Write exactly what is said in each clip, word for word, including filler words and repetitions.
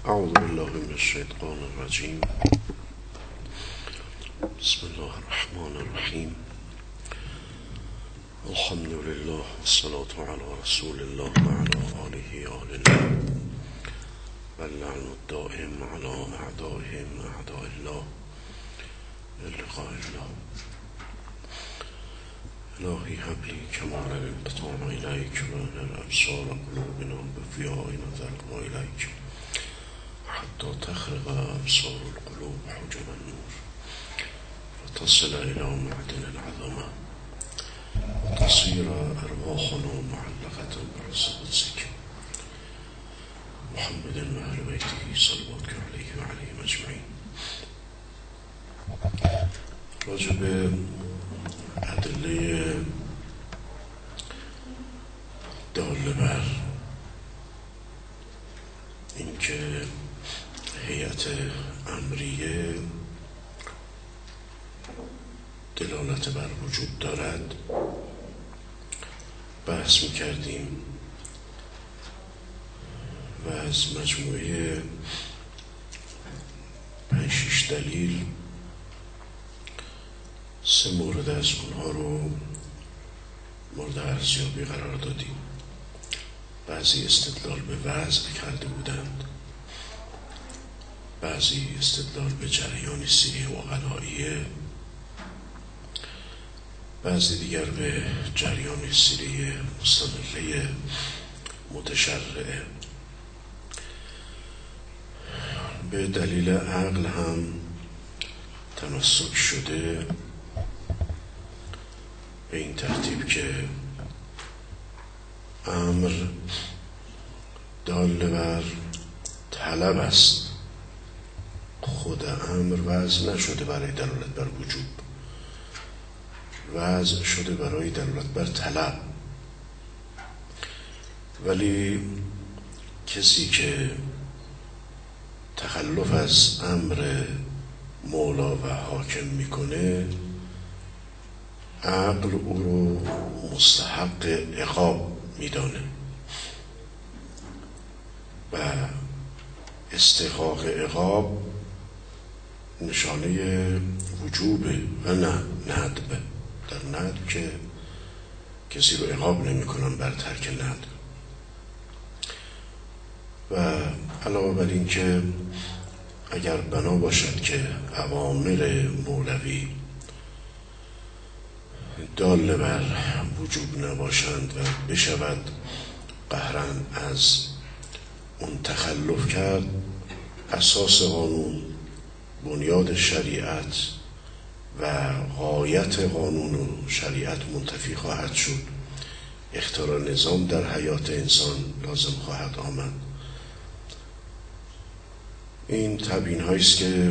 اعوذ بالله من الشیطان الرجیم. بسم الله الرحمن الرحیم. الحمد لله والصلاة على رسول الله وعلى آله آل الله واللعن الدائم على أعدائهم أعداء الله للقاء الله. الهی هب لی کمال الانقطاع الیک و الابصار قلوبنا بضیاء نظرنا الیک حتی تخرق ابصار القلوب حجب النور وتصل الى معدن العظمه وتصير ارواحنا معلقه برأس قدسك محمد و اهل بیته صلواتك علیه و علیهم اجمعین. راجب ادله داله بر اینکه هیئت امریه دلالت بر وجود دارد بحث می‌کردیم و از مجموعه پنج شش دلیل سه مورد از اونها رو مورد ارزیابی قرار دادیم. بعضی استدلال به وضع کرده بودند، بعضی استدلال به جریان سیری عقلائیه، بعضی دیگر به جریان سیری مستمره متشرعه. به دلیل عقل هم تمسک شده به این ترتیب که امر دال بر طلب است، خود امر وضع نشده برای دلالت بر وجوب، وضع شده برای دلالت بر طلب. ولی کسی که تخلف از امر مولا و حاکم میکنه عقل او رو مستحق عقاب میدانه و استحقاق عقاب نشانه وجوبه و نه ندبه. در ندب که کسی رو عقاب نمی کنن بر ترک ندب. و علاوه بر این که اگر بنا باشد که اوامر مولوی دال بر وجوب نباشند و بشود قهرن از اون تخلف کرد، اساس قانون، بنیاد شریعت و غایت قانون و شریعت منتفی خواهد شد، اختراع نظام در حیات انسان لازم خواهد آمد. این تبیین هاییست که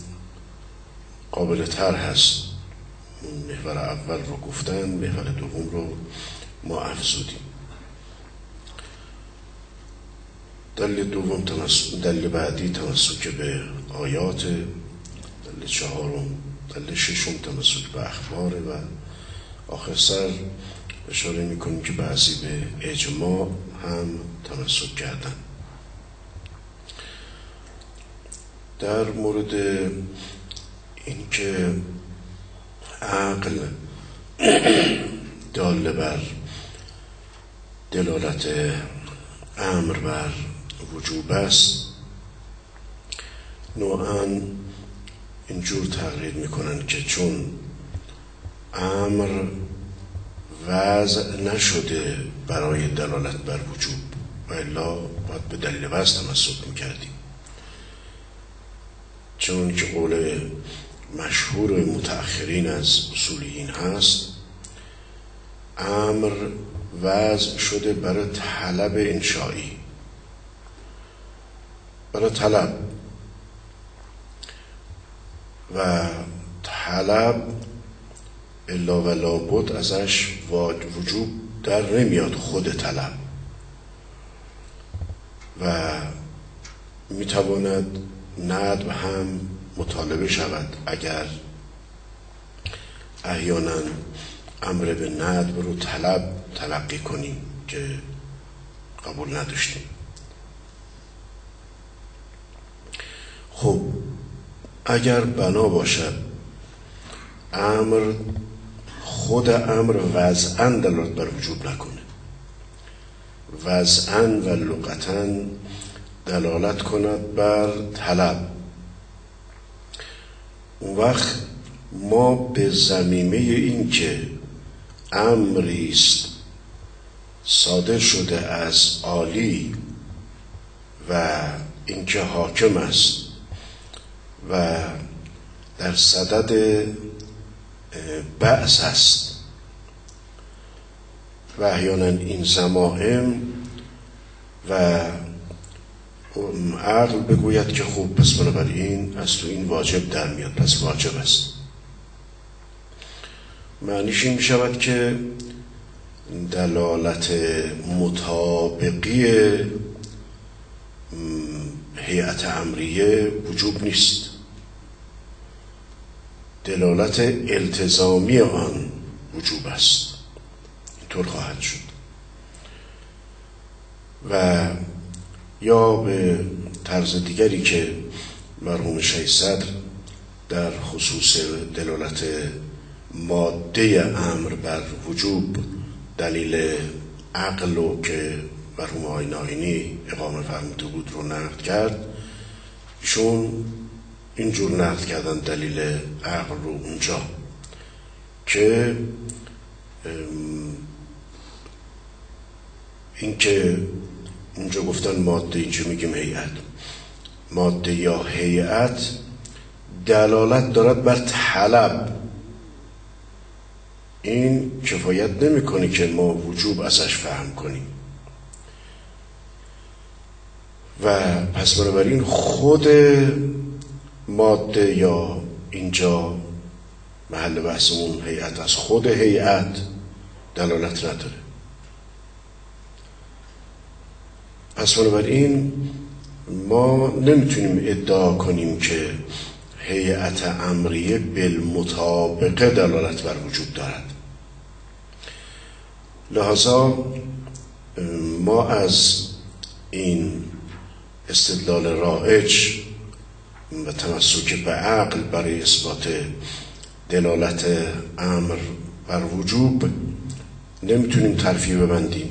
قابل طرح هست. محور اول رو گفتن، محور دوم رو ما افزودیم. دلیل دوم تمسک، دلیل بعدی تمسک به آیات، دلیل چهارم، دلیل ششم تمسک به اخبار و آخر سر اشاره میکنیم که بعضی به اجماع هم تمسک کردن. در مورد این که عقل دال بر دلالت امر بر وجوب است، نوعاً اینجور تقریر میکنن که چون امر وضع نشده برای دلالت بر وجوب و الا باید به دلیل وضع تمسک میکردیم، چون که قول مشهور متأخرین از اصولیین هست امر وضع شده برای طلب انشایی، برای طلب و طلب الا و لابد ازش وجوب در نمیاد خود طلب و میتواند ندب هم مطالبه شود اگر احیانا امر به ندب رو طلب تلقی کنیم که قبول نداشتیم. اگر بنا باشد امر خود امر وضعاً دلالت بر وجوب نکنه، وضعاً و لغتاً دلالت کند بر طلب، اون وقت ما به ضمیمه این که امری است صادر شده از عالی و اینکه حاکم است و در صدد بعث است و احیانا این ضمائم و عقل بگوید که خوب پس بنابراین از تو این واجب در میاد، پس واجب است، معنیش این میشود که دلالت مطابقی هیئت امریه وجوب نیست، دلالت التزامی آن وجوب است، اینطور خواهد شد. و یا به طرز دیگری که مرحوم شیخ صدر در خصوص دلالت ماده امر بر وجوب دلیل عقل رو که مرحوم آقای ناینی اقامه فرموده بود رو نقد کرد، ایشون اینجور نقد کردن دلیل عقل رو اونجا که این که اونجا گفتن ماده، اینجا میگیم هیئت، ماده یا هیئت دلالت دارد بر طلب، این کفایت نمیکنه که ما وجوب ازش فهم کنیم و پس بنابراین خود ماده یا اینجا محل بحثمون هیئت از خود هیئت دلالت نداره. پس بنابراین ما نمیتونیم ادعا کنیم که هیئت امریه بالمطابقه دلالت بر وجود دارد. لذا ما از این استدلال رائج و تمسک به عقل برای اثبات دلالت امر بر وجوب نمیتونیم ترفیع ببندیم.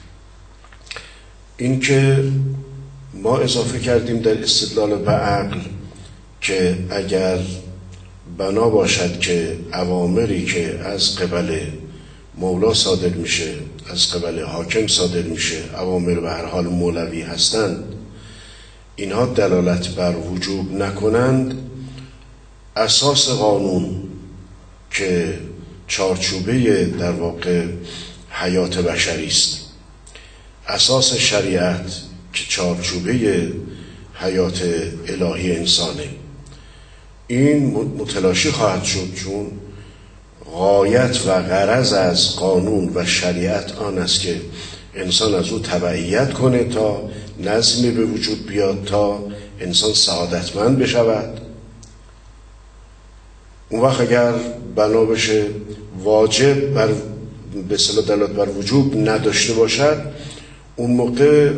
این که ما اضافه کردیم در استدلال به عقل که اگر بنا باشد که اوامری که از قبل مولا صادر میشه، از قبل حاکم صادر میشه، اوامر به هر حال مولوی هستند، اینها دلالت بر وجوب نکنند، اساس قانون که چارچوبه در واقع حیات بشری است، اساس شریعت که چارچوبه حیات الهی انسانه، این متلاشی خواهد شد، چون غایت و غرض از قانون و شریعت آن است که انسان از او تبعیت کنه تا نظمی به وجود بیاد، تا انسان سعادتمند بشود. اون وقت اگر بنا بشه واجب بر به اصطلاح دلالت بر وجوب نداشته باشد، اون موقع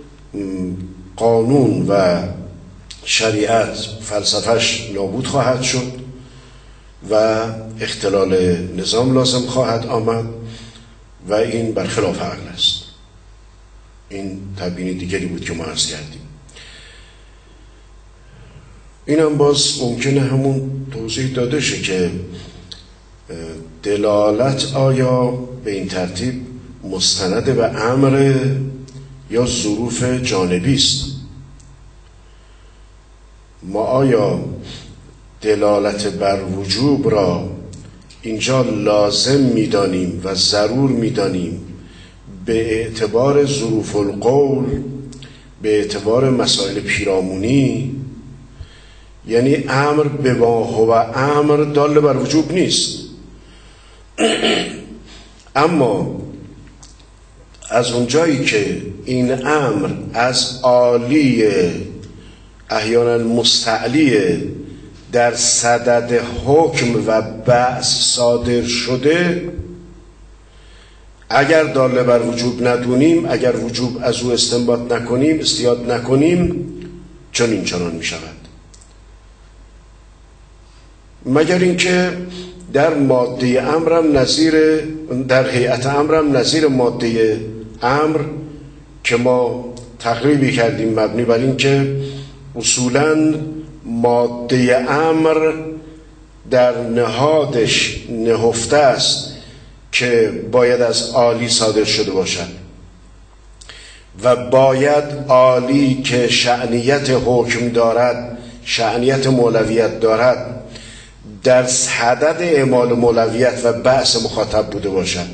قانون و شریعت فلسفهش نابود خواهد شد و اختلال نظام لازم خواهد آمد و این برخلاف عقل است. این تبیین دیگری بود که ما عرض کردیم. این هم باز ممکنه همون توضیح داده شه که دلالت آیا به این ترتیب مستند به امر یا ظروف جانبی است. ما آیا دلالت بر وجوب را اینجا لازم می‌دانیم و ضرور می‌دانیم به اعتبار ظروف القول، به اعتبار مسائل پیرامونی، یعنی امر به ما هو امر دال بر وجوب نیست، اما از اونجایی که این امر از عالی احیانا مستعلی در صدد حکم و بعث صادر شده، اگر داله بر وجوب ندونیم، اگر وجوب از او استنباط نکنیم، استیاد نکنیم، چنین چنان می شود. مگر اینکه در ماده امرم نظیر در هیئت امرم نظیر ماده امر که ما تقریبی کردیم مبنی بر اینکه اصولاً ماده امر در نهادش نهفته است که باید از عالی صادر شده باشد و باید عالی که شأنیت حکم دارد، شأنیت مولویت دارد، در صدد اعمال مولویت و بعث مخاطب بوده باشد.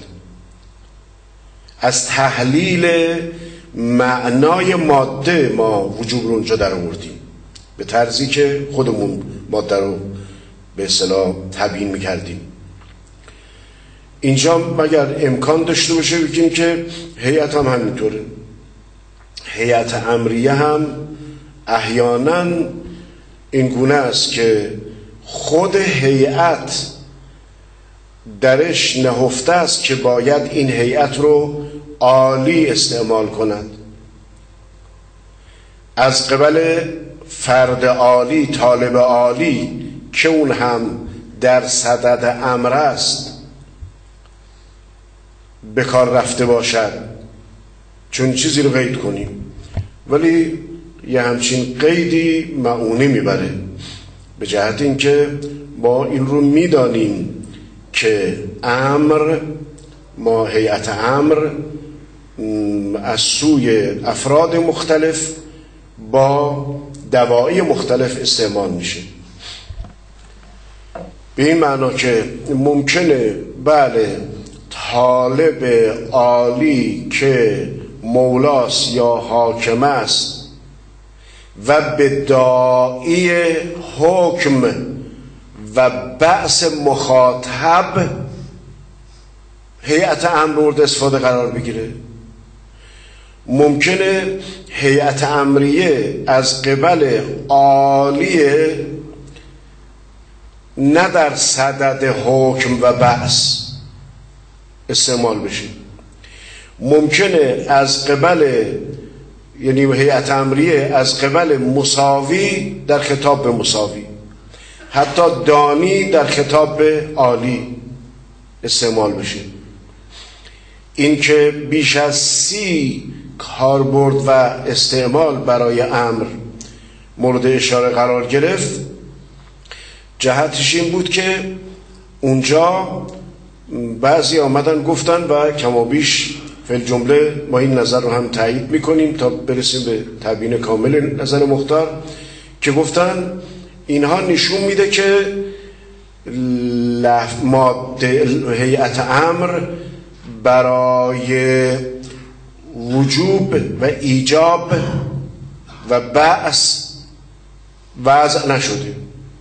از تحلیل معنای ماده ما وجوب رو اونجا در آوردیم به طرزی که خودمون ماده رو به اصطلاح تبیین میکردیم. اینجا مگر امکان داشته باشه بگیم که هیئت هم همینطوره، هیئت امریه هم احیانا این گونه است که خود هیئت درش نهفته است که باید این هیئت رو عالی استعمال کند. از قبل فرد عالی، طالب عالی که اون هم در صدد امر است به کار رفته باشد، چون چیزی رو قید کنیم، ولی یه همچین قیدی معونی میبره به جهت اینکه ما این رو میدانیم که امر، ما هیئت امر از سوی افراد مختلف با دواعی مختلف استعمال میشه. به این معنا که ممکنه بله طالب عالی که مولاست یا حاکم است و به داعی حکم و بعث مخاطب هیئت امر مورد استفاده قرار بگیره. ممکنه هیئت امریه از قبل عالیه نه در صدد حکم و بعث استعمال بشه. ممکنه از قبل، یعنی هیئت امریه از قبل مساوی در خطاب به مساوی، حتی دانی در خطاب به عالی استعمال بشه. این که بیش از سی کاربرد و استعمال برای امر مورد اشاره قرار گرفت، جهتش این بود که اونجا بعضی آمدن گفتن و کمابیش فی الجمله ما این نظر رو هم تایید میکنیم تا برسیم به تبیین کامل نظر مختار، که گفتن اینها نشون میده که ماده هیئت امر برای وجوب و ایجاب و بعث وضع نشده،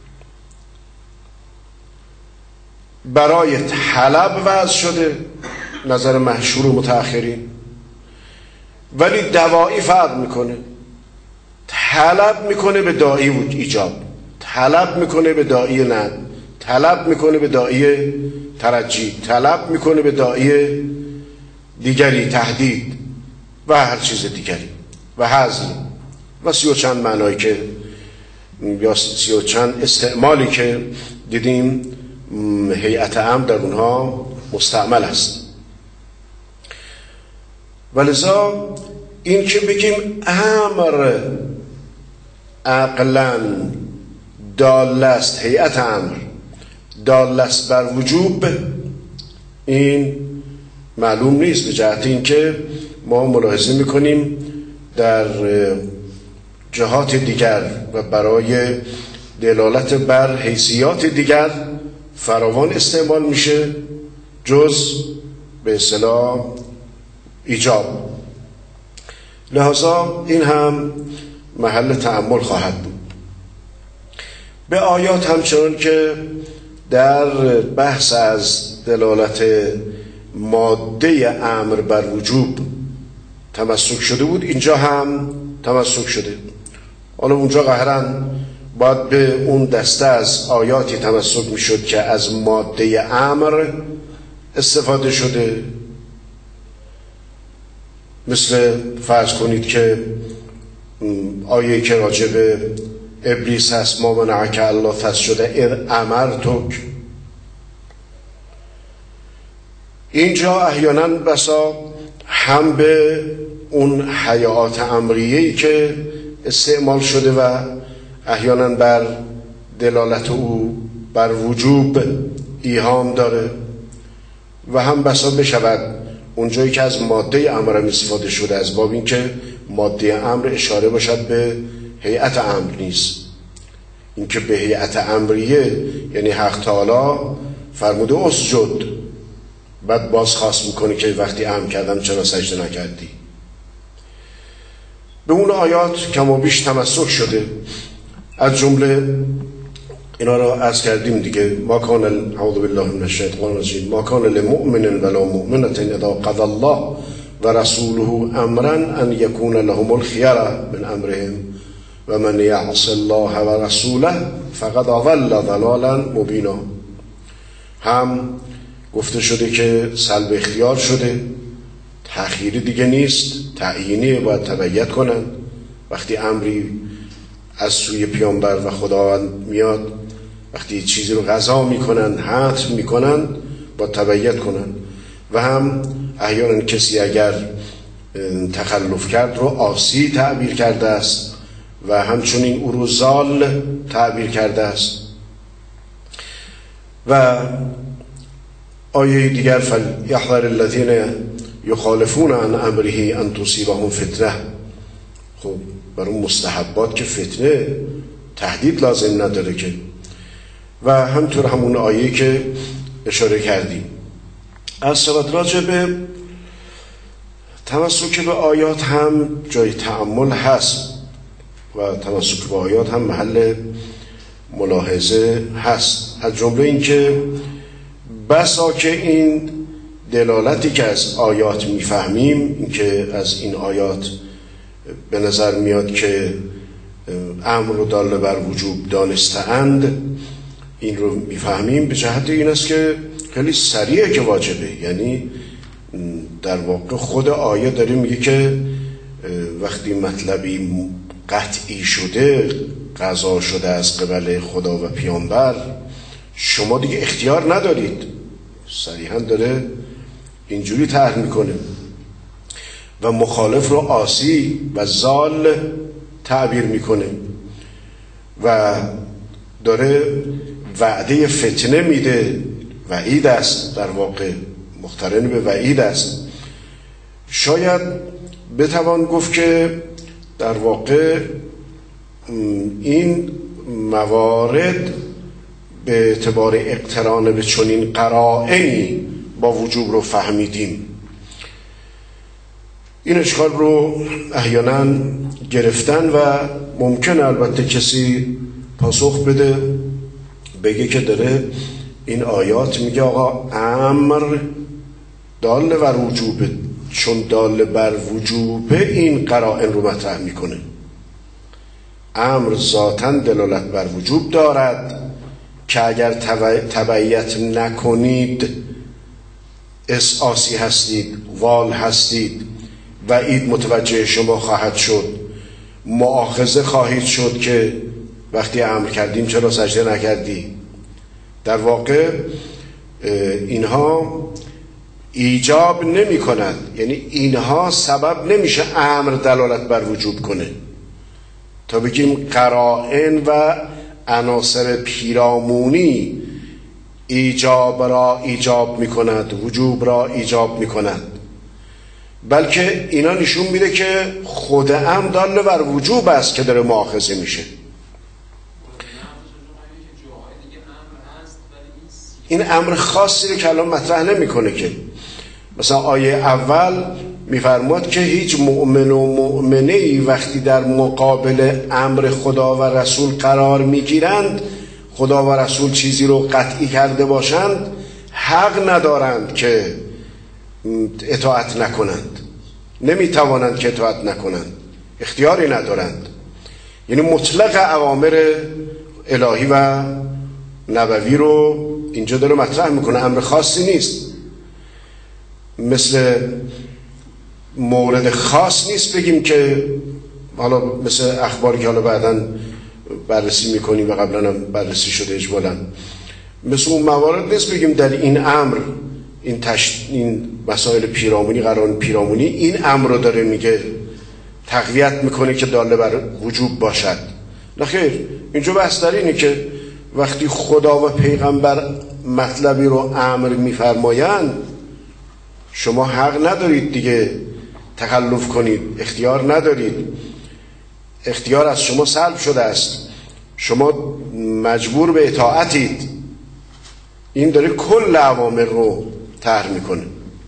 برای طلب وضع شده، نظر مشهور متأخرین، ولی دواعی فرق میکنه. طلب میکنه به داعی ایجاب، طلب میکنه به داعی ندب، طلب میکنه به داعی ترجیح، طلب میکنه به داعی دیگری تهدید و هر چیز دیگری و حذف و سی و چند معنایی که یا سی و چند استعمالی که دیدیم هیئت امر در اونها مستعمل است. ولذا این که بگیم امر عقلاً دال است، هیئت امر دال است بر وجوب، این معلوم نیست، به جهت این که ما ملاحظه میکنیم در جهات دیگر و برای دلالت بر حیثیات دیگر فراوان استعمال میشه جز به اصطلاح ایجاب. لحاظا این هم محل تأمل خواهد بود. به آیات همچنان که در بحث از دلالت ماده امر بر وجوب تمسک شده بود، اینجا هم تمسک شده. حالا اونجا قهراً باید به اون دسته از آیاتی تمسک میشد که از ماده امر استفاده شده، مثل فرض کنید که آیه که راجع به ابلیس هست ما منعک الا تسجد اذ امرتک. اینجا احیانا بسا هم به اون حیات امریه‌ای که استعمال شده و احیانا بر دلالت او بر وجوب ایهام داره و هم بسا بشود اونجایی که از ماده امر استفاده شده از باب این که ماده امر اشاره باشد به هیئت امر نیست. این که به هیئت امریه یعنی حق تعالی فرموده اسجد، بعد باز خواست میکنه که وقتی امر کردم چرا سجده نکردی. به اون آیات کم و بیش تمسک شده، از جمله اینا را عرض کردیم دیگه. ما کان اعوذ بالله من الشیطان الرجیم ما کان لمؤمن ولا مؤمنة اذا قضى الله ورسوله امرا ان يكون لهم الخيرة من امرهم ومن يعص الله ورسوله فقد ضل ضلالا مبینا. هم گفته شده که سلب اختیار شده، تأخیری دیگه نیست، تعیینی باید تبعیت کنن. وقتی امری از سوی پیامبر و خداوند میاد، وقتی چیزی رو قضا میکنن، حتم میکنن، با تبعیت کنن. و هم احیانا کسی اگر تخلف کرد رو عاصی تعبیر کرده است و همچنین او رو ضال تعبیر کرده است. و آیه دیگر فلیحذر الذین یخالفون عن امره ان تصیبهم فتنه. خب برای مستحبات که فتنه تهدید لازم نداره که. و همطور همون آیه که اشاره کردیم. از صورت راجع به تمسک به آیات هم جای تأمل هست و تمسک به آیات هم محل ملاحظه هست. از جمله این که بسا که این دلالتی که از آیات میفهمیم، این که از این آیات به نظر میاد که امر رو داله بر وجوب دانسته‌اند، این رو میفهمیم به جهت این است که خیلی سریعه که واجبه. یعنی در واقع خود آیه داره میگه که وقتی مطلبی قطعی شده، قضا شده از قبل خدا و پیامبر، شما دیگه اختیار ندارید. صریحا داره اینجوری طرح میکنه و مخالف رو عاصی و ضال تعبیر میکنه و داره وعده فتنه میده. وعید است، در واقع مقترن به وعید است. شاید بتوان گفت که در واقع این موارد به اعتبار اقتران به چنین قرائنی با وجوب رو فهمیدیم. این اشکال رو احیانا گرفتن و ممکن البته کسی پاسخ بده، بگه که داره این آیات میگه آقا امر داله بر وجوبه، چون داله بر وجوبه این قرائن رو مطرح میکنه. امر ذاتاً دلالت بر وجوب دارد که اگر تبعیت نکنید اساسی هستید، وال هستید، وعید متوجه شما خواهد شد، مؤاخذه خواهید شد که وقتی امر کردیم چرا سجده نکردی. در واقع اینها ایجاب نمی کند، یعنی اینها سبب نمیشه امر دلالت بر وجوب کنه تا بگیم قرائن و عناصر پیرامونی ایجاب را ایجاب می کند، وجوب را ایجاب می کند، بلکه اینا نشون میده که خود امر داله بر وجوب است که داره مؤاخذه میشه. این امر خاصی رو که الان مطرح نمیکنه که. مثلا آیه اول میفرماد که هیچ مؤمن و مؤمنه‌ای وقتی در مقابل امر خدا و رسول قرار میگیرند، خدا و رسول چیزی رو قطعی کرده باشند، حق ندارند که اطاعت نکنند، نمیتوانند که اطاعت نکنند، اختیاری ندارند. یعنی مطلق اوامر الهی و نبوی رو اینجا داره مطرح میکنه، امر خاصی نیست. مثل مورد خاص نیست بگیم که حالا مثل اخباری که حالا بعداً بررسی میکنیم و قبلا هم بررسی شده اجمالاً، مثل اون موارد نیست بگیم در این امر این, تش... این مسائل پیرامونی قرار پیرامونی این امر رو داره میگه تقویت میکنه که داله بر وجوب باشد. نه خیر، اینجا بحث در اینه که وقتی خدا و پیغمبر مطلبی رو امر میفرمایند شما حق ندارید دیگه تخلف کنید، اختیار ندارید، اختیار از شما سلب شده است، شما مجبور به اطاعتید. این داره کل اوامر رو طرح میکنه.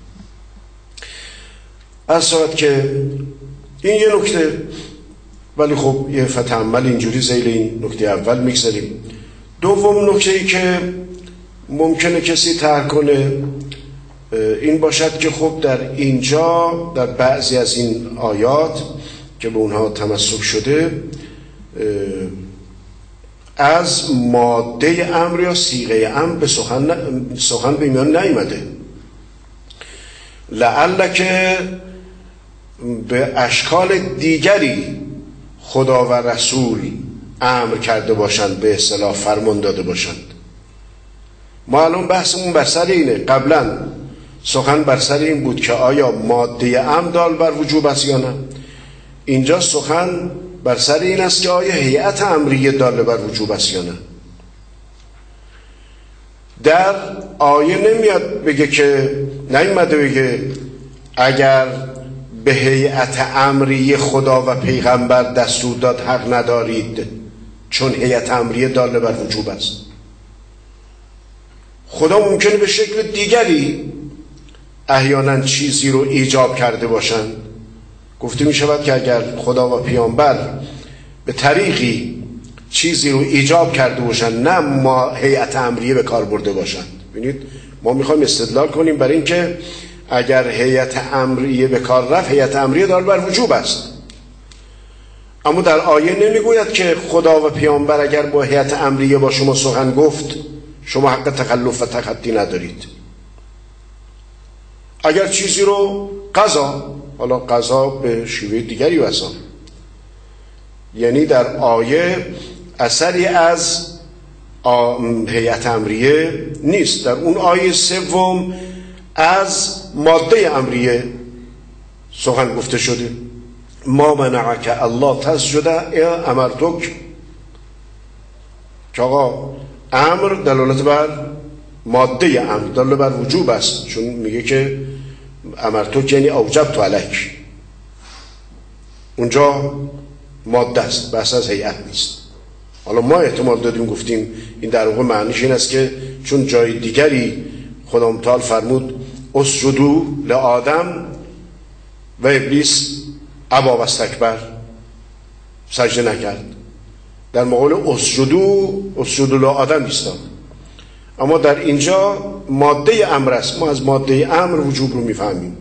از صورت که این یه نکته، ولی خب یه فتحمل اینجوری زیل این نکته اول میگذاریم. دوم نکته ای که ممکنه کسی طرح کنه این باشد که خب در اینجا در بعضی از این آیات که به اونها تمسک شده از ماده امر یا صیغه امر به سخن سخن به میان نیامده، لعل که به اشکال دیگری خدا و رسول امر کرده باشند، به اصطلاح فرمان داده باشند. ما الان بحثمون بر سر اینه، قبلا سخن بر سر این بود که آیا ماده امر دال بر وجوب است یا نه. اینجا سخن بر سر این است که آیا هیئت امریه دال بر وجوب است یا نه. در آیه نمیاد بگه که نیومده بگه اگر به هیئت امریه خدا و پیغمبر دستور داد حق ندارید چون هیئت امریه دال بر وجوب است. خدا ممکنه به شکل دیگری احیانا چیزی رو ایجاب کرده باشند. گفته می شود که اگر خدا و پیامبر به طریقی چیزی رو ایجاب کرده باشند نه ما هیئت امریه به کار برده باشند. ببینید ما میخوایم استدلال کنیم برای اینکه اگر هیئت امریه به کار رفت هیئت امریه دال بر وجوب است، اما در آیه نمیگوید که خدا و پیامبر اگر با هیئت امریه با شما سخن گفت شما حق تخلف و تخطی ندارید. اگر چیزی رو قضا، حالا قضا به شیوه دیگری واسه، یعنی در آیه اثری از هیئت امریه نیست. در اون آیه سوم از ماده امریه سخن گفته شده. ما منعک الله تسجد امرتک، که آقا امر دلالت بر ماده امر دلالت بر وجوب است، چون میگه که امرتک یعنی اوجبت علیک، اونجا ماده است، بحث از هیئت نیست. حالا ما احتمال دادیم گفتیم این در واقع معنیش این است که چون جای دیگری خدا متعال فرمود اسجدوا لآدم و ابلیس ابا و استکبر، سجده نکرد، در مقابل اسجدوا اسجدوا لآدم ایستاد. اما در اینجا ماده امر است، ما از ماده امر وجوب رو میفهمیم.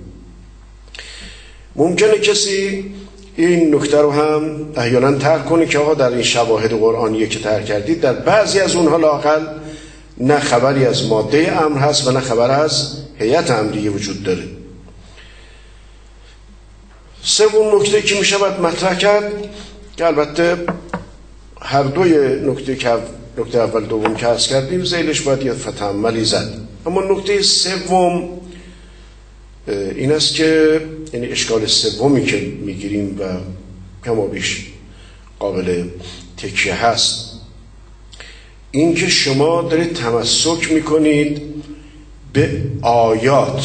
ممکنه کسی این نکته رو هم احیانا طرح کنه که آقا در این شواهد قرآنیه که طرح کردید در بعضی از اونها لااقل نه خبری از ماده امر هست و نه خبر از هیئت امریه وجود داره. سوم نکته که میشه باید مطرح کرد که البته هر دوی نکته که نکته اول دوم که عرض کردیم ذیلش باید یه فتحملی زد، اما نکته سوم این است که یعنی اشکال سومی که میگیریم و کما بیش قابل تکیه هست این که شما دارید تمسک میکنید به آیات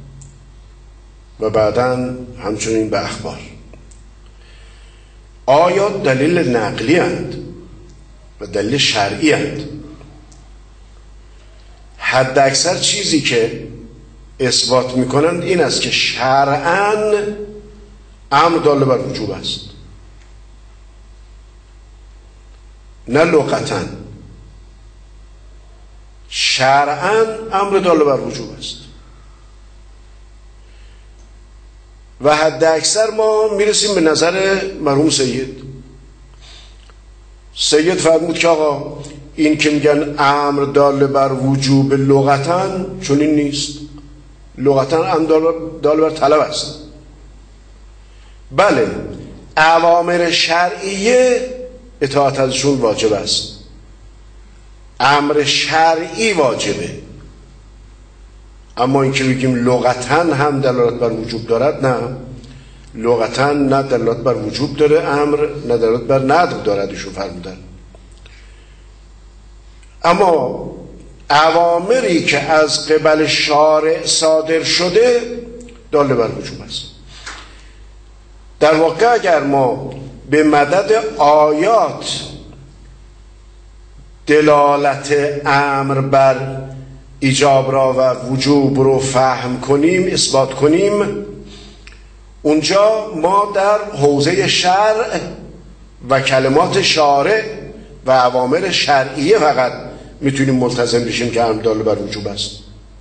و بعداً همچنین به اخبار. آیات دلیل نقلی اند و دلیل شرعی اند. حد اکثر چیزی که اثبات میکنند این است که شرعاً امر دال بر وجوب است، نه لغتاً. شرعاً امر دال بر وجوب است و حد اکثر ما میرسیم به نظر مرحوم سید. سید فرمود که آقا این که میگن امر دال بر وجوب لغتاً چون این نیست، لغتاً امر دال بر طلب است. بله اوامر شرعیه اطاعت ازشون واجب است. امر شرعی واجبه، اما اینکه بگیم لغتاً هم دلالت بر وجوب دارد، نه، لغتاً نه دلالت بر وجوب داره امر، نه دلالت بر ندب دارد ایشون فرمودن. اما اوامری که از قبل شارع صادر شده داله بر وجوب است. در واقع اگر ما به مدد آیات دلالت امر بر ایجاب را و وجوب رو فهم کنیم، اثبات کنیم، اونجا ما در حوزه شرع و کلمات شارع و اوامر شرعیه فقط میتونیم ملتزم بشیم که امر داله بر وجوب است.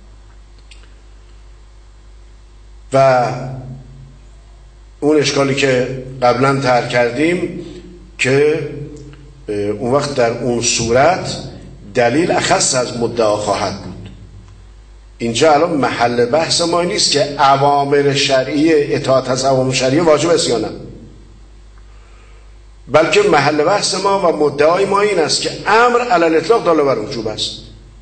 و اون اشکالی که قبلا طرح کردیم که اون وقت در اون صورت دلیل اخص از مدعا خواهد بود. اینجا الان محل بحث ما نیست که اوامر شرعی، اطاعت از اوامر شرعی واجب است یا نه، بلکه محل بحث ما و مدعای ما این است که امر علی الاطلاق داله بر وجوب است.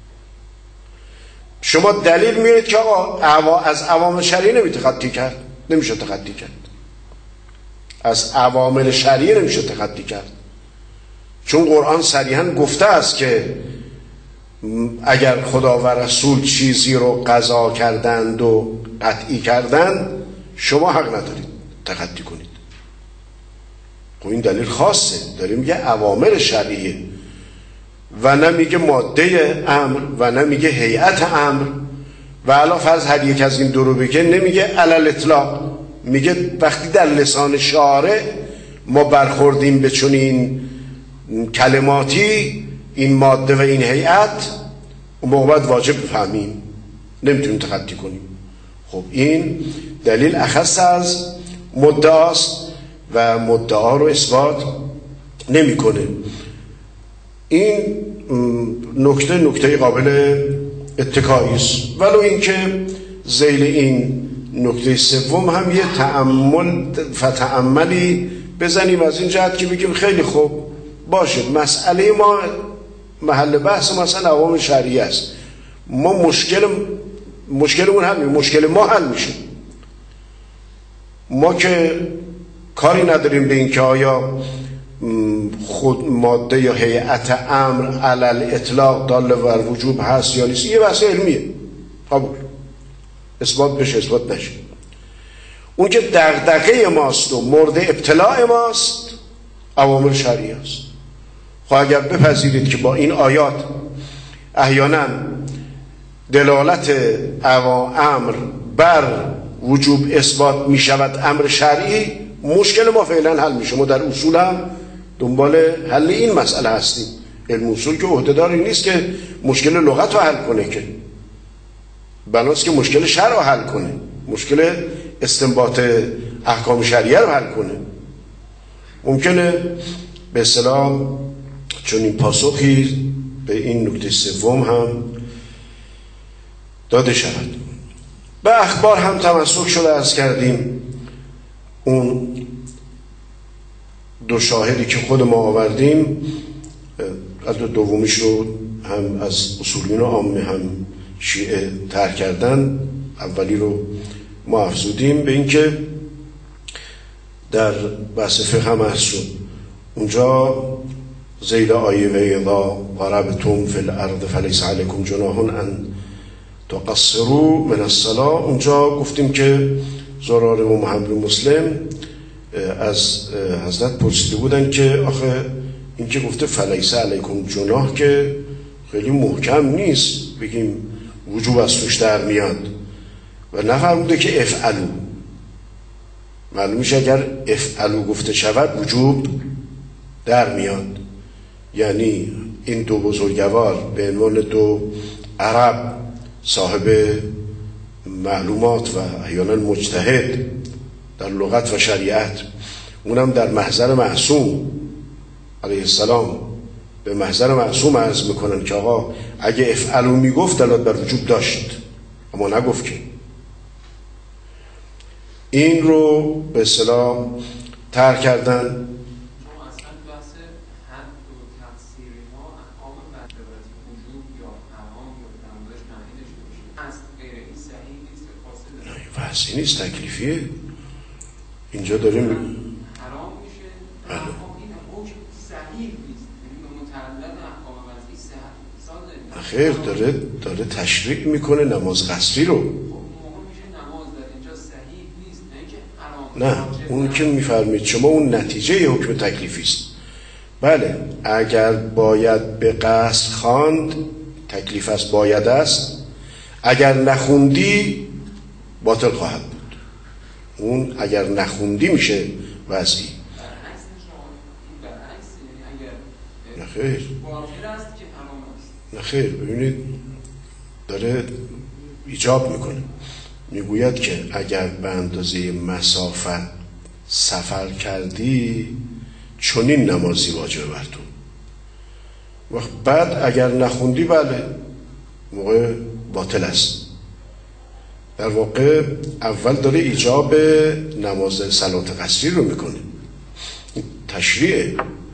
شما دلیل میارید که آقا از اوامر شرعی نمیشه تخطی کرد، نمیشه تخطی کرد، از اوامر شرعی نمیشه تخطی کرد، چون قرآن صریحاً گفته است که اگر خدا و رسول چیزی رو قضا کردند و قطعی کردند شما حق ندارید تخطی کنید. خب این دلیل خاصه، داریم میگه اوامر شرعیه و نمیگه ماده امر و نمیگه هیئت امر و علاوه فرض هر یک از این دو رو بگه نمیگه علی الاطلاق، میگه وقتی در لسان شارع ما برخوردیم به چنین کلماتی، این ماده و این هیئت، اون موقع باید واجب بفهمیم، نمیتونیم تخطی کنیم. خب این دلیل اخص از مدعاست و مدعا رو اثبات نمیکنه. این نکته نکته قابل اتکایی است، ولو اینکه ذیل این نکته سوم هم یه تأمل فتأملی بزنیم از این جهت که بگیم خیلی خوب باشه، مسئله ما محل بحث مثلا اوامر شرعی است، ما مشکل مشکلمون حل میشه، مشکل ما حل میشه. ما که کاری نداریم به این که آیا خود ماده یا هیئت امر علی الاطلاق داله بر وجوب هست یا نیست، یه بحث علمیه، قبول، اثبات بشه اثبات نشه. اون که دغدغه ماست و مورد ابتلاع ماست اوامر شرعی است. خب اگر بپذیرید که با این آیات احیانا دلالت امر بر وجوب اثبات می شود امر شرعی، مشکل ما فعلا حل میشه. ما در اصول هم دنبال حل این مسئله هستیم. علم اصول که عهده‌دار نیست که مشکل لغت رو حل کنه، که بناست که مشکل شرع رو حل کنه، مشکل استنباط احکام شرعیه رو حل کنه. ممکنه به اصطلاح چون این پاسخی به این نکته سوم هم داده شود. به اخبار هم تمسک شده از کردیم، اون دو شاهدی که خود ما آوردیم، از دو دومیش رو هم از اصولیون عامه هم شیعه طرح کردن، اولی رو ما افزودیم به این که در بحث فقه هم هست شد. اونجا ذیل آیه و اذا ضربتم فی الارض فلیس علیکم جناح ان تقصروا من الصلاة، اونجا گفتیم که زراره و محمد مسلم از حضرت پرسیده بودن که آخه این که گفته فلیس علیکم جناح که خیلی محکم نیست بگیم وجوب از توش در میاد و نفرموده که افعلو. معلوم میشه اگر افعلو گفته شود وجوب در میاد، یعنی این دو بزرگوار به عنوان دو عرب صاحب معلومات و احیانا مجتهد در لغت و شریعت، اونم در محضر معصوم علیه السلام به محضر معصوم عرض میکنن که آقا اگه افعلو میگفت دلالت بر وجوب داشت، اما نگفت که. این رو به اصطلاح طرح کردن. قصدی نیست، تکلیفیه. اینجا داره می... حرام میشه. بله. این حکم صحیح نیست، یعنی متعلق احکام وضعی صحت. خیر، داره داره تشریع میکنه نماز قصری رو. نه، اون که میفرمید شما اون نتیجه حکم تکلیفی است. بله، اگر باید به قصد خواند تکلیف است، باید است. اگر نخوندی باطل خواهد بود. اون اگر نخوندی میشه وضعی. نه خیر، نه خیر. ببینید داره ایجاب میکنه، میگوید که اگر به اندازه مسافت سفر کردی چنین نمازی واجب بر تو. وقت بعد اگر نخوندی بله موقع باطل است. در واقع اول داره ایجاب نماز صلات قصری رو میکنه، تشریعه.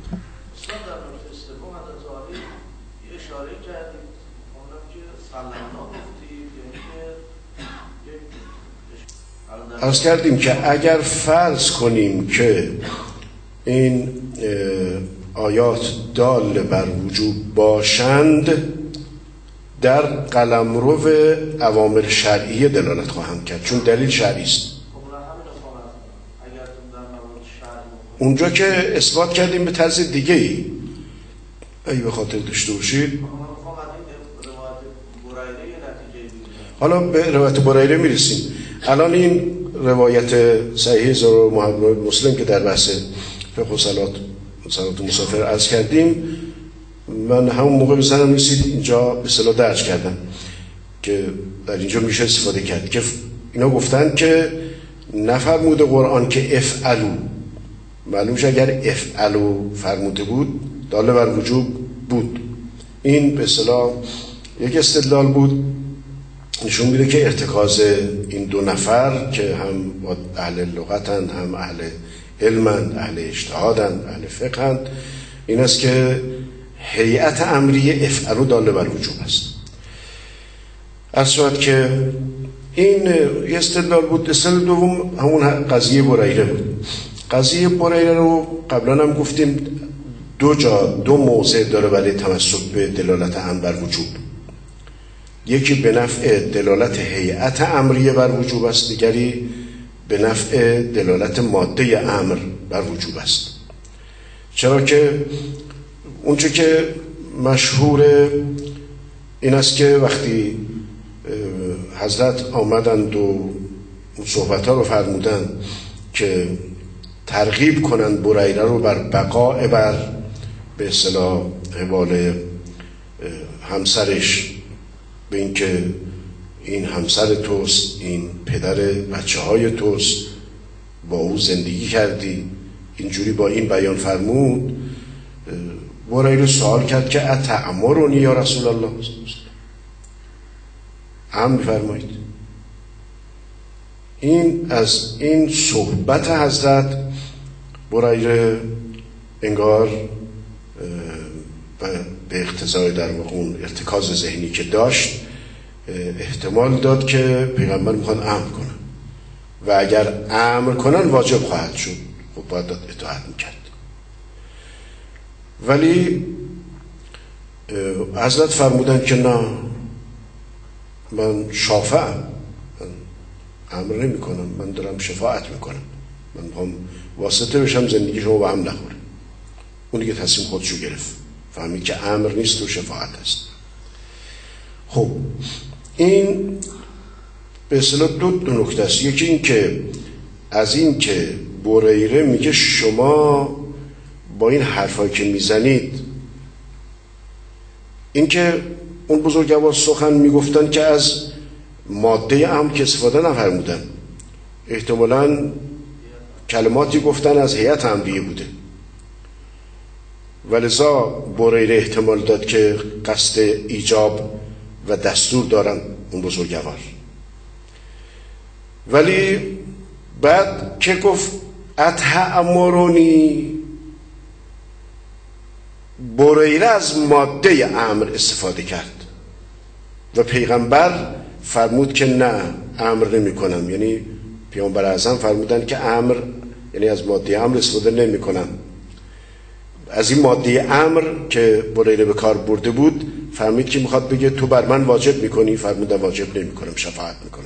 عرض کردیم که اگر فرض کنیم که این آیات دال بر وجوب باشند، در قلمرو اوامر شرعیه دلالت خواهند کرد، چون دلیل شرعی است. اونجا که اثبات کردیم به طرز دیگه ای، ای به خاطر داشته باشید. حالا به روایت بریره میرسیم. الان این روایت صحیح زرار محمد مسلم که در بحث فقه و صلات صلات مسافر عرض کردیم، من همون موقع بزنم رسید اینجا به اصطلاح درج کردم که در اینجا میشه استفاده کرد که اینا گفتن که نفرموده قرآن که افعلو، معلومش اگر افعلو فرموده بود داله بر وجوب بود. این به اصطلاح یک استدلال بود، نشون میده که ارتکاز این دو نفر که هم اهل لغتند، هم اهل علمند، اهل اجتهادند، اهل فقهند، این است که هیئت امریه افعلو داله بر وجوب است. از صورت که این یه استدلال بود. استدلال دوم همون قضیه بریره بود. قضیه بریره رو قبلا هم گفتیم دو جا دو موضع داره برای تمسک به دلالت امر بر وجوب. یکی به نفع دلالت هیئت امریه بر وجوب است، دیگری به نفع دلالت ماده امر بر وجوب است. چرا که اونچه که مشهور این است که وقتی حضرت آمدند و صحبت ها رو فرمودند که ترغیب کنند بریره رو بر بقاء بر به اصطلاح حوال همسرش، به این که این همسر توست، این پدر بچه های توست، با او زندگی کردی، اینجوری با این بیان فرمود. بریره سوال کرد که اتأمرنی یا رسول الله، امر می‌فرمایید؟ این از این صحبت حضرت بریره انگار به اقتضای در واقع اون ارتکاز ذهنی که داشت احتمال داد که پیغمبر میخوان امر کنن و اگر امر کنن واجب خواهد شد، خب باید اطاعت میکرد. ولی حضرت فرمودن که نه، من شافعم، من امر نمی کنم، من دارم شفاعت میکنم، من میخوام واسطه بشم زندگی شما به هم نخوره. اونی که تصمیم خودشو گرفت، فهمید که امر نیست و شفاعت است. خب این به اصطلاح دو دو نکته است. یکی این که از این که بریره میگه شما با این حرفایی که میزنید، این که اون بزرگوار سخن میگفتن که از ماده امر که استفاده نفرمودن، احتمالاً کلماتی گفتن از هیئت امریه بوده، ولذا بریره احتمال داد که قصد ایجاب و دستور دارن اون بزرگوار. ولی بعد که گفت اتأمرنی، بریره از ماده امر استفاده کرد و پیغمبر فرمود که نه امر نمی کنم، یعنی پیامبر اعظم فرمودن که امر، یعنی از ماده امر استفاده نمی کنم. از این ماده امر که بریره به کار برده بود فرمود که میخواد بگه تو بر من واجب میکنی، فرمودن واجب نمی کنم، شفاعت میکنم.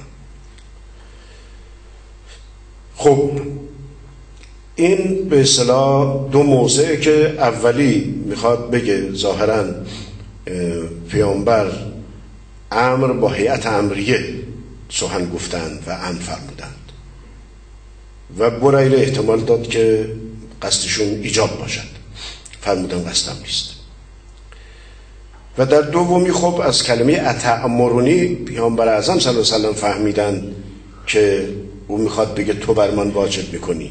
خب این به اصطلاح دو موضعه که اولی میخواد بگه ظاهراً پیامبر امر با هیئت امریه سخن گفتند و امر فرمودند و بریره احتمال داد که قصدشون ایجاب باشد، فرمودن قصدم نیست. و در دومی خب از کلمه اتأمرونی پیامبر اعظم صلی الله علیه و سلم فهمیدن که او میخواد بگه تو بر من واجب میکنی.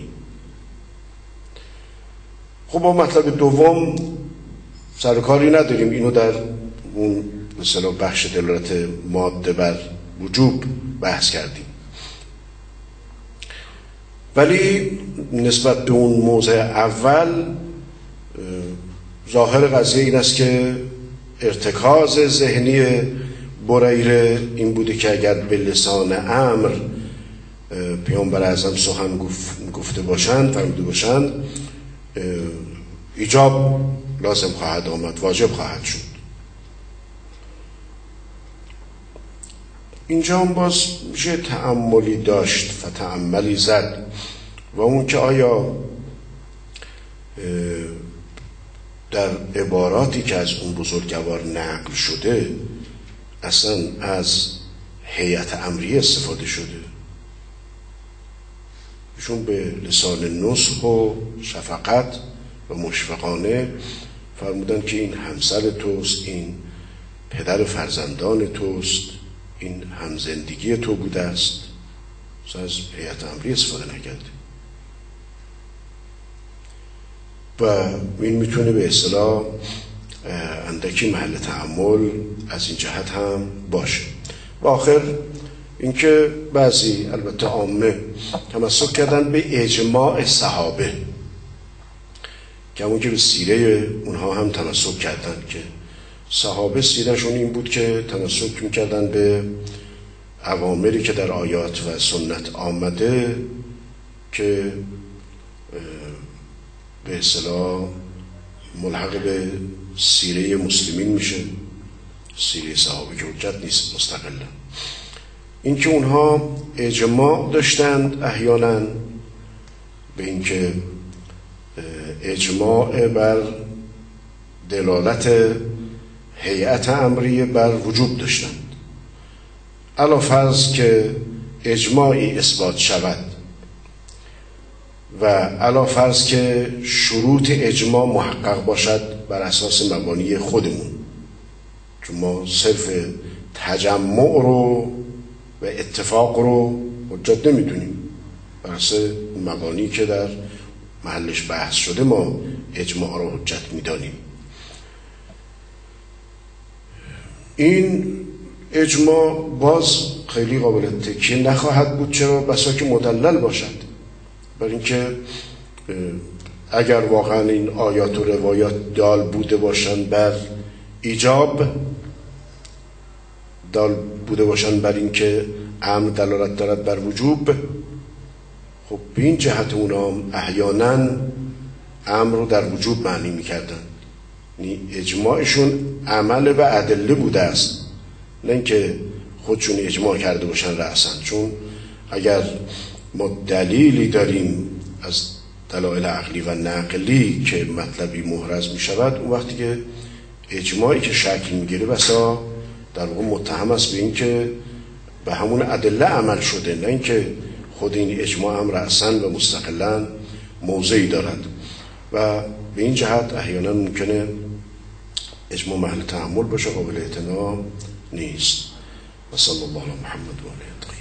خب با مطلب دوم سرکاری نداریم، اینو در اون مثلا بخش دلالت ماده بر وجوب بحث کردیم. ولی نسبت به اون موضع اول ظاهر قضیه این است که ارتکاز ذهنی بریره این بوده که اگر به لسان امر پیامبر اعظم سخن گفته باشند، فرموده باشند، ایجاب لازم خواهد آمد، واجب خواهد شد. اینجا هم باز میشه تأملی داشت و تأملی زد و اون که آیا در عباراتی که از اون بزرگوار نقل شده اصلا از هیئت امریه استفاده شده؟ ایشون به لسان نصح و شفقت و مشفقانه فرمودن که این همسر توست، این پدر فرزندان توست، این همزندگی تو بوده است. از هیئت امریه استفاده نکرده و این میتونه به اصطلاح اندکی محل تأمل از این جهت هم باشه. و آخر اینکه بعضی البته عامه تمسک کردن به اجماع صحابه که همون که به سیره اونها هم تمسک کردن که صحابه سیرهشون این بود که تمسک میکردن به اوامری که در آیات و سنت آمده که به اصطلاح ملحق به سیره مسلمین میشه، سیره صحابه که حجت نیست مستقلا. این که اونها اجماع داشتند احیانا به اینکه اجماع بر دلالت هیئت امریه بر وجوب داشتند، علا فرض که اجماعی اثبات شود و علا فرض که شروط اجماع محقق باشد بر اساس مبانی خودمون، چون ما صرف تجمع رو و اتفاق رو حجت نمیدونیم، بر اساس مبانی که در محلش بحث شده ما اجماع رو حجت میدانیم. این اجماع باز خیلی قابل تکیه نخواهد بود، چرا؟ بسا که مدلل باشد، برای اینکه اگر واقعا این آیات و روایات دال بوده باشند بر ایجاب، دال بوده باشند بر اینکه امر دلالت دارد بر وجوب، خب به این جهت اونا احیانا امر رو در وجوب معنی میکردن. یعنی اجماعشون عمل به ادله بوده است، نه اینکه خودشون اجماع کرده باشن رأساً. چون اگر ما دلیلی داریم از دلایل عقلی و نقلی که مطلبی محرز می شود، اون وقتی که اجماعی که شکل می گیره بسا در واقع متهم است به این که به همون ادله عمل شده، نه اینکه خود این اجماع هم رأساً و مستقلاً موضعی دارد. و به این جهت احیانا ممکنه اجماع محل تحمل باشه، قابل اعتنا نیست. و صلی الله علی محمد و علیه